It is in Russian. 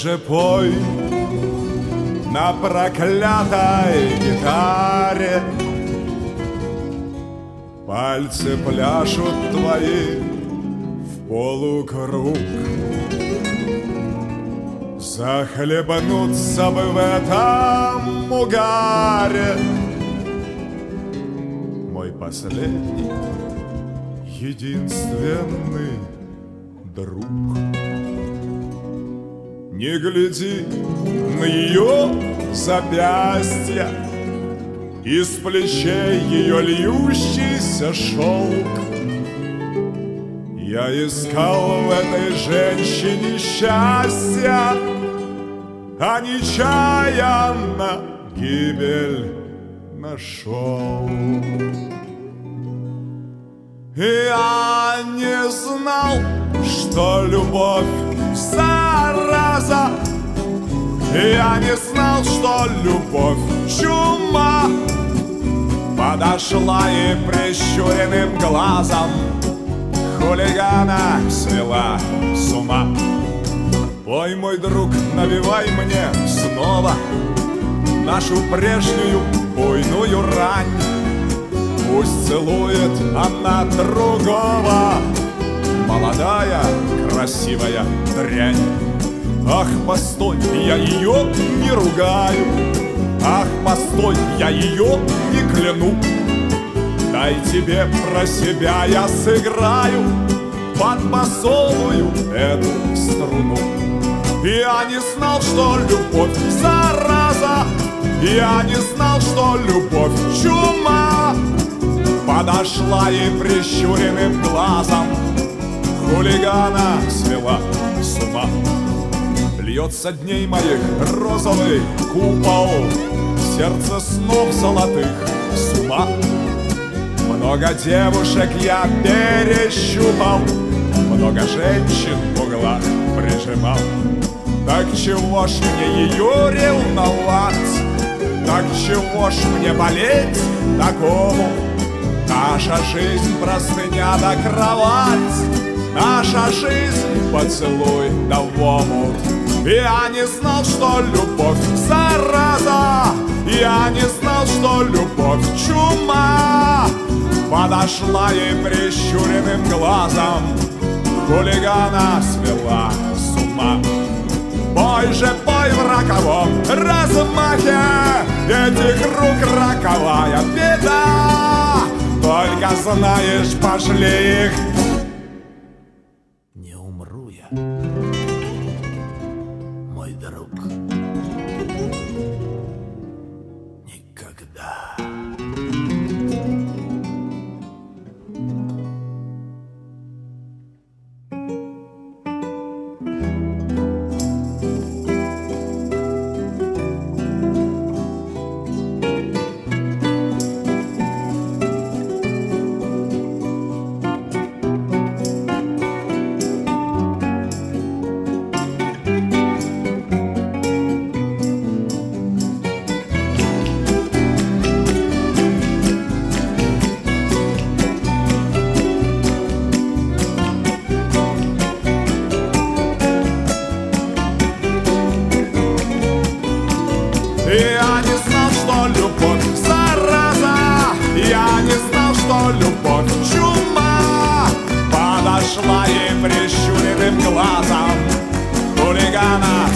же пой на проклятой гитаре. Пальцы пляшут твои в полукруг. Захлебнуться бы в этом угаре. Мой последний, единственный друг. Не гляди на ее запястья, из плечей ее льющийся шелк. Я искал в этой женщине счастья, а нечаянно гибель нашел. Я не знал, что любовь зараза. Я не знал, что любовь чума. Подошла и прищуренным глазом хулигана свела с ума. Ой, мой друг, навевай мне снова нашу прежнюю буйную рань. Пусть целует она другого, молодая, красивая дрянь. Ах, постой, я ее не ругаю. Ах, постой, я ее не кляну. Дай тебе про себя я сыграю под басовую эту струну. Я не знал, что любовь зараза. Я не знал, что любовь чума. Подошла и прищуренным глазом хулигана свела с ума. Льется дней моих розовый купол, сердце снов золотых с ума. Много девушек я перещупал, много женщин в углах прижимал. Так чего ж мне ее ревновать? Так чего ж мне болеть такому? Наша жизнь простыня да кровать, наша жизнь поцелуй да в омут. Я не знал, что любовь зараза. Я не знал, что любовь чума. Подошла и прищуренным глазом хулигана свела с ума. Бой же бой в роковом размахе, этих рук роковая беда. Только знаешь, пошли их. Не умру я, мой друг, никогда. Я не знал, что любовь зараза. Я не знал, что любовь чума. Подошла и прищуренным глазом хулигана